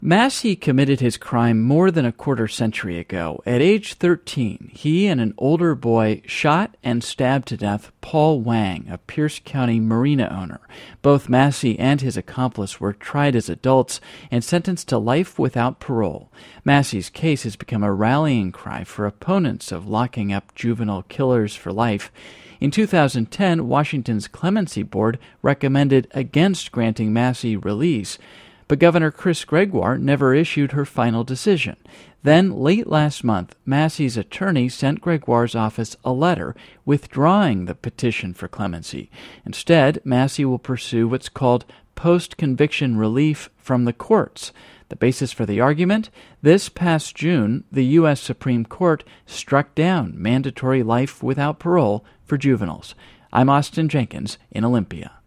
Massey committed his crime more than a quarter century ago. At age 13, he and an older boy shot and stabbed to death Paul Wang, a Pierce County marina owner. Both Massey and his accomplice were tried as adults and sentenced to life without parole. Massey's case has become a rallying cry for opponents of locking up juvenile killers for life. In 2010, Washington's Clemency Board recommended against granting Massey release, but Governor Chris Gregoire never issued her final decision. Then, late last month, Massey's attorney sent Gregoire's office a letter withdrawing the petition for clemency. Instead, Massey will pursue what's called post-conviction relief from the courts. The basis for the argument? This past June, the U.S. Supreme Court struck down mandatory life without parole for juveniles. I'm Austin Jenkins in Olympia.